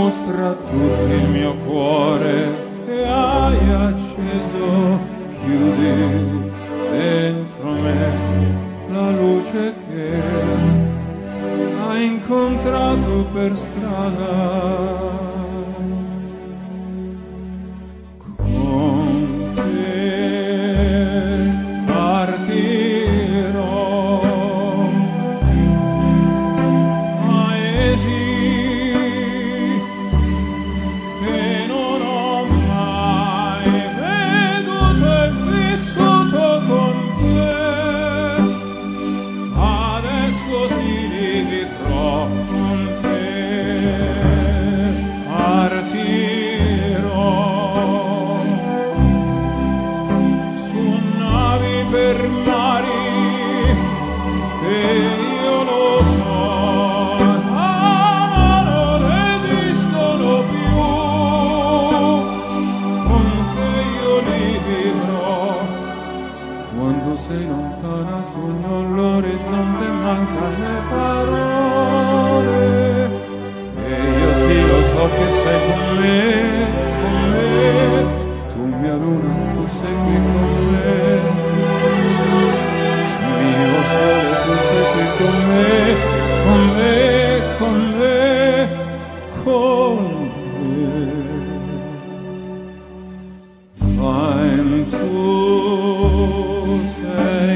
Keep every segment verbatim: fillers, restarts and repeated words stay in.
mostra tutto il mio cuore che hai acceso, chiudi dentro me la luce che hai incontrato per strada. Con te partirò, paesi che non ho mai veduto e vissuto con te. Adesso sì li vivrò con te, partirò su navi per mari che io lo so, ah, non esistono più. Con te io li vivrò. Quando sei lontana sogno all'orizzonte, mancano le parole, e io sì lo so che sei con me, con me. Tu mia luna, tu sei qui con me, mio sole, tu sei qui con me, con me, con me, con me. Time to say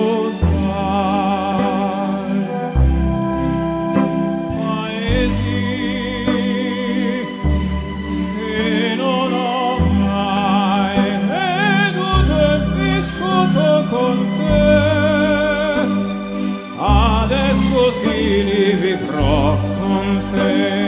goodbye, paesi che non ho mai veduto e vissuto con te. Adesso sì li vivrò con te.